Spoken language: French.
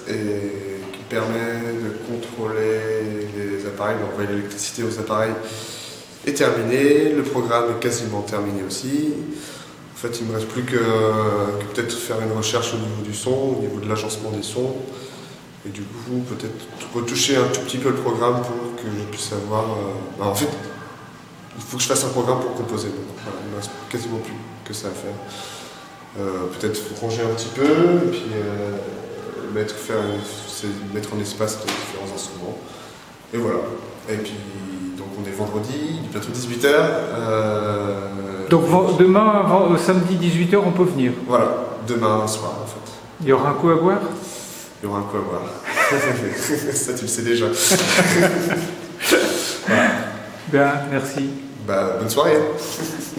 et qui permet de contrôler les appareils, d'envoyer l'électricité aux appareils est terminé. Le programme est quasiment terminé aussi. En fait, il ne me reste plus que peut-être faire une recherche au niveau du son, au niveau de l'agencement des sons. Et du coup, peut-être retoucher un tout petit peu le programme pour que je puisse avoir... en fait, il faut que je fasse un programme pour composer. Donc, voilà, il ne me reste quasiment plus que ça à faire. Peut-être ranger un petit peu, et puis mettre en espace les différents instruments. Et voilà. Et puis, donc on est vendredi, bientôt 18h. Donc demain, samedi 18h, on peut venir. Voilà, demain soir en fait. Il y aura un coup à boire? Il y aura un coup à boire. Ça tu le sais déjà. Voilà. Bien, merci. Bonne soirée.